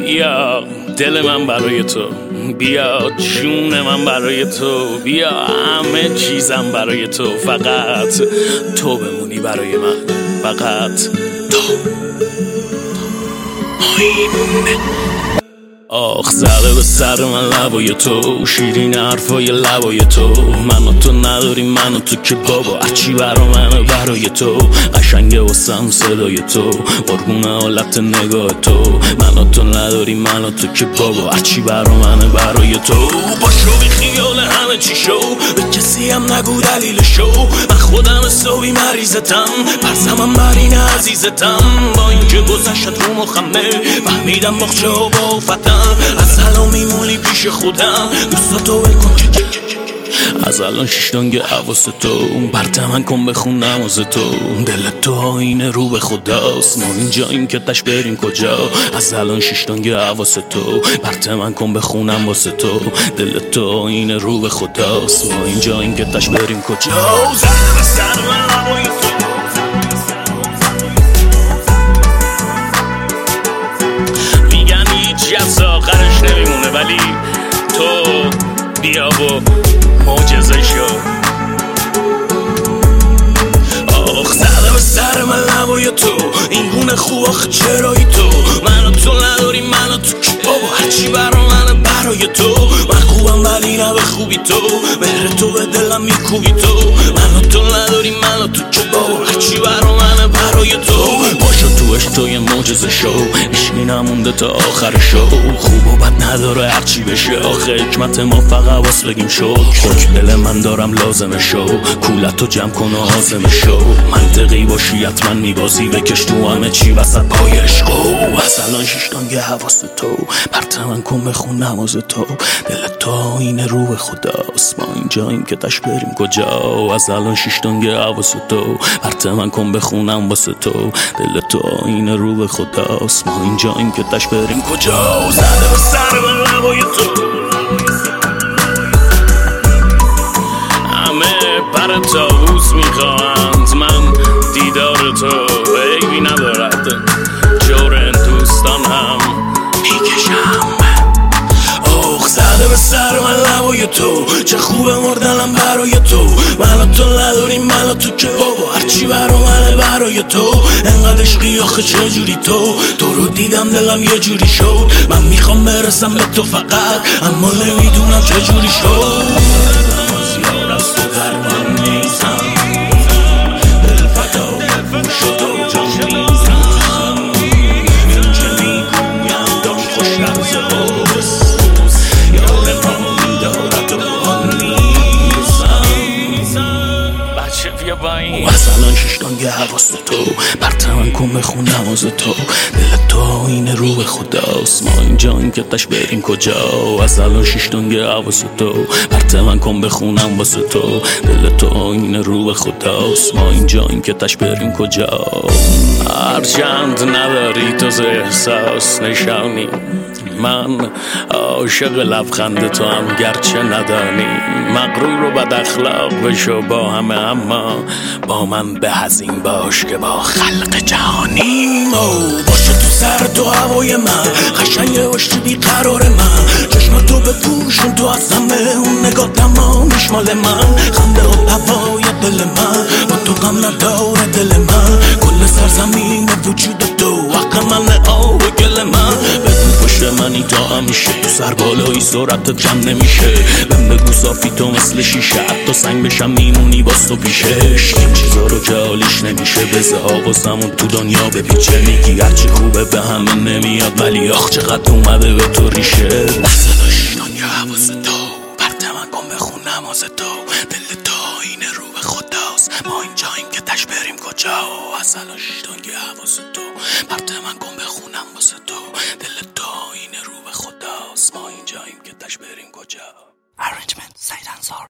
بیا دل من برای تو، بیا جون من برای تو، بیا همه چیزم برای تو، فقط تو بمونی برای من، فقط تو. آخ زده به سر من لبای تو، شیرین حرفای لبای تو، من و تو نداریم من و تو که بابا هرچی برا منه برای تو، قشنگه واسم صدای تو، قربون حالت نگاه تو، من و تو نداریم من و تو که بابا هرچی برا منه برای تو. باشو بی خیال همه چی شو، به کسی هم نگو دلیل شو، من خودم حسابی مریضتم، پرسمم بر این عزیزتم، با اینکه گذشت رو مخمه فهمیدم باخچه ها با فتم، از الان میمونی پیش خودم، دوستاتو بکن از الان شیشتانگ حواس تو، برتمن کن بخون نماز تو، دل تو آینه رو به خداست، ما اینجاییم که تش بریم کجا، از الان شیشتانگ حواس تو، برتمن کن بخونم واسه تو، دل تو آینه رو به خداست، ما اینجاییم که تش بریم کجا. زده به سر من لبای تو، میگن هیچی از آخرش نمیمونه، ولی تو بیا و معجزه شو. آخ زده به سر من لبای تو، این گونه خوب آخه چرایی تو، من و تو نداریم من و تو که بابا هرچی برا منه برای تو، من خوبم ولی نه به خوبی تو، مهر تو به دلم میکوبی تو، من و تو نداریم من و تو که بابا هرچی برا منه برای تو. باشو توش تو یه معجزه شو، عشقی نمونده تا آخر شو، خوب و بد نداره هرچی بشه، آخه حکمت ما فقط واس بگیم شو، حکم دل من دارم لازمه شو، کولتو جمع کن و حازمه شو، منطقی باشی حتما میبازی، بکش تو همه چی وسط پای عشقو، از الان شیشتانگ حواس تو، برتمن کن بخون نماز تو، دل تو آینه رو به خداست، ما اینجاییم که تش بریم کجا، از الان شیشتانگ حواس تو، برتمن کن بخونم واسه تو، دل تو آینه رو به خداست، ما اینجاییم که تش بریم کجا. زده به سر من لبای تو، همه پر طاووس میخواهند، من دیدار تو عیبی ندارد، جور این دوستان هم میکشم. آخ زده به سر من لبای تو، چه خوبه مردنم برای تو، من و تو نداریم من و تو که بابا هرچی برا منه برای تو، انقدر عشقی آخه چجوری تو رو دیدم دلم یه جوری شد، من میخوام برسم به تو فقط، اما نمیدونم چجوری شد، از یار از تو در من نیستم، دل فدا شد و جان میزم، این که میگویم دان خوش لحظه هاست، یار ما میدارد و آن نیستم. بچه بیا با این از الان شیشتانگ حواس تو، برتمن کن بخون نماز تو، دل تو آینه رو به خداست، ما اینجاییم که تش بریم کجا، از الان شیشتانگ حواس تو، برتمن کن بخونم واسه تو، دل تو آینه رو به خداست، ما اینجاییم که تش بریم کجا. هرچند نداری تو ز احساس نشانی، من عاشق لبخند تو هم گرچه ندانی، مغرور و بد اخلاق بشو با همه، اما با من به هزین باش که با خلق جهانیم. باشه تو سر تو هوای من، قشنگه باشی بیقرار من، چشم تو بپوشون تو از همه، اون نگاه تمامیش مال من، خنده و هوای دل من، با تو غم نداره دل من، کل سرزمین وجود تو حق من آه گل من، بگو پشت منی تا همیشه، تو سر بالایی سرعتت کم نمیشه، بهم بگو صافی تو مثل شیشه، حتی سنگ بشم میمونی باز تو پیشش، این چیزا رو که حالیش نمیشه، بزه حواسمون تو دنیا بپیچه، میگی هرچی خوبه به همه نمیاد، ولی آخ چقدر اومده به تو ریشه، دست شیطانی حواس تو، برتمن کن بخون نماز تو، دل تو آینه رو به خداست، ما اینجاییم که تش بریم کجا، از الان شیطانی حواس تو، برتمن کن بخونم واسه تو، دل تو آینه رو به خداست، ما اینجاییم که تش بریم کجا. Arrangement سید انصار.